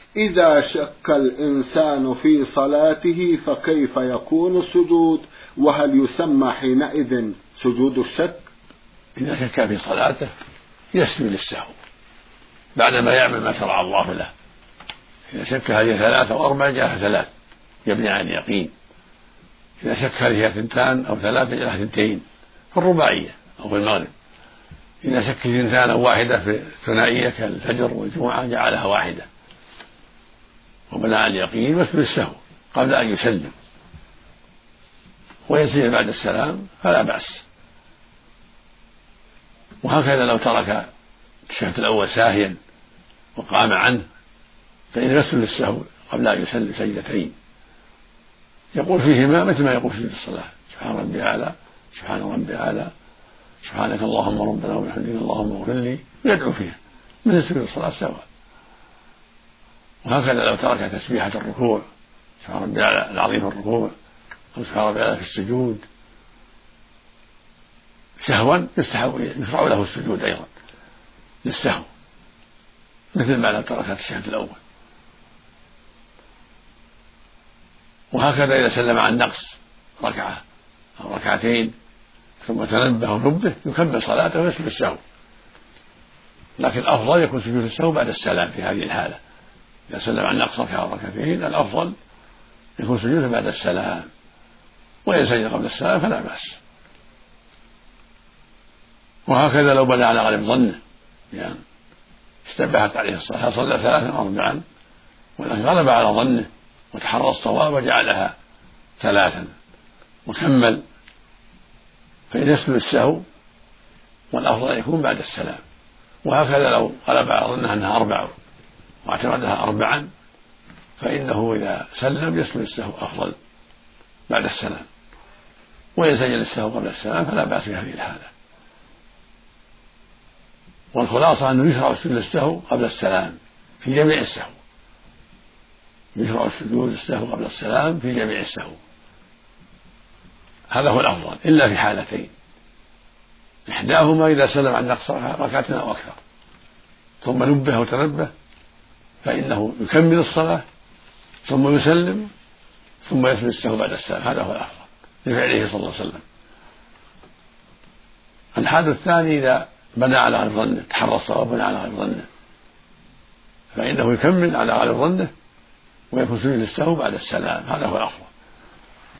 إذا شك الإنسان في صلاته فكيف يكون السجود؟ وهل يسمى حينئذ سجود الشك؟ إذا شك في صلاته يسجد للسهو بعدما يعمل ما شرع الله له. إذا شك هذه 3 أو 4 جاءها 3 يبني على اليقين. إذا شك هذه 2 أو 3 جاءها 2 في الرباعية أو في المغرب. إذا شك في 2 أو 1 في الثنائية كالفجر والجمعة جعلها 1 وبنى على اليقين ويسجد للسهو قبل أن يسلم ويسجد بعد السلام فلا بأس. وهكذا لو ترك الشهد الأول ساهيا وقام عنه فإن يسجد للسهو قبل أن يسلم سجدتين يقول فيهما مثل ما يقول في الصلاة: سبحان ربي أعلى، سبحان ربي أعلى، سبحانك اللهم ربنا وبحمدك اللهم اغفر لي، يدعو فيها مثل سجود الصلاة سواء. وهكذا لو ترك تسبيحة الركوع: سبحان ربي العظيم في الركوع أو سبحان ربي العظيم في السجود سهوا يشرع له السجود أيضا للسهو مثل ما لو ترك الشهد الأول. وهكذا إذا سلم عن نقص 1 أو 2 ثم تنبه ونبه يكمل صلاته ويسجد السهو، لكن الأفضل يكون سجود السهو بعد السلام. في هذه الحالة إذا سلم عن نقص 1 أو 2 الأفضل يكون سجوده بعد السلام، وإن سجد قبل السلام فلا بأس. وهكذا لو بنى على غالب ظنه يعني اشتبهت عليه الصلاة صلى 3 أو 4 ولكن غلب على ظنه وتحرى الصواب وجعلها 3 وكمل فإن يسجد السهو والأفضل يكون بعد السلام. وهكذا لو غلب على ظنه أنها 4 واعتمدها 4 فإنه إذا سلم يسجد السهو أفضل بعد السلام، وإن سجد السهو قبل السلام فلا بأس في هذه الحالة. والخلاصة أنه يشرع السجود للسهو قبل السلام في جميع السهو، يشرع السجود للسهو قبل السلام في جميع السهو، هذا هو الأفضل إلا في حالتين: إحداهما إذا سلم عن نقص 2 أو أكثر ثم نبه وتنبه فإنه يكمل الصلاة ثم يسلم ثم يسجد السهو بعد السلام، هذا هو الأفضل لفعله صلى الله عليه وسلم. الحال الثاني إذا بنى على غالب ظنه، تحرى الصواب بنى على غالب ظنه، فإنه يكمل على غالب ظنه ويكون سجود للسهو بعد السلام، هذا هو الأفضل.